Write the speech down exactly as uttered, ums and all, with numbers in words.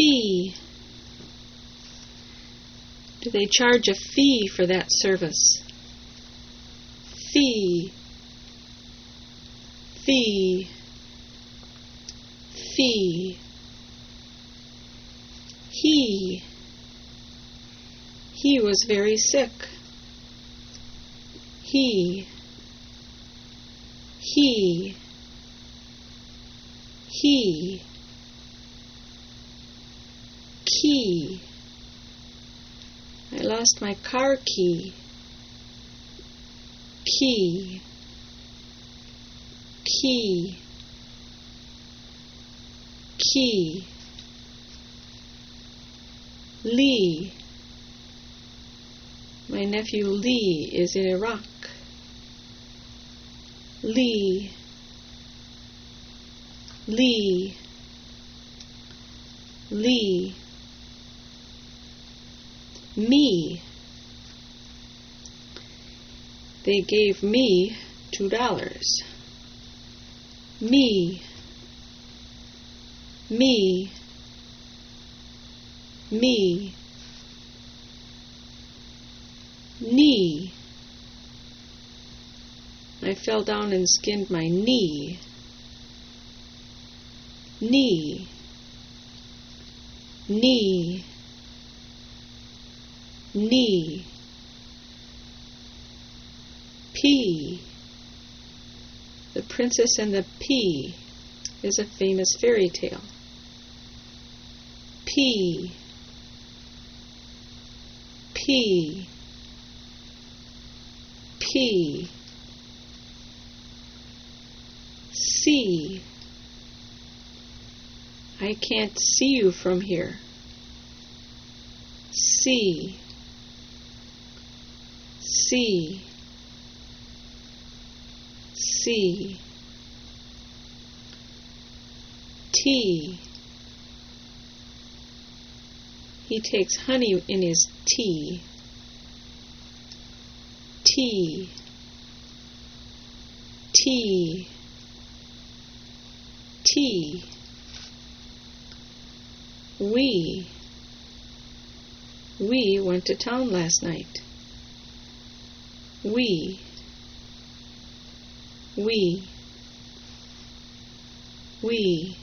Fee. Do they charge a fee for that service? Fee. Fee. Fee. He. He was very sick. He. He. He. Key. I lost my car key. Key. Key. Key. Lee. My nephew Lee is in Iraq. Lee. Lee. Lee. Me. They gave me two dollars. Me. Me. Me. Knee. I fell down and skinned my knee. Knee. Knee. Knee. Pea. The Princess and the Pea is a famous fairy tale. Pea. Pea. Pea. See. I can't see you from here. See. See. See. Tea. He takes honey in his tea. Tea. Tea. Tea. We. We went to town last night. We. We. We.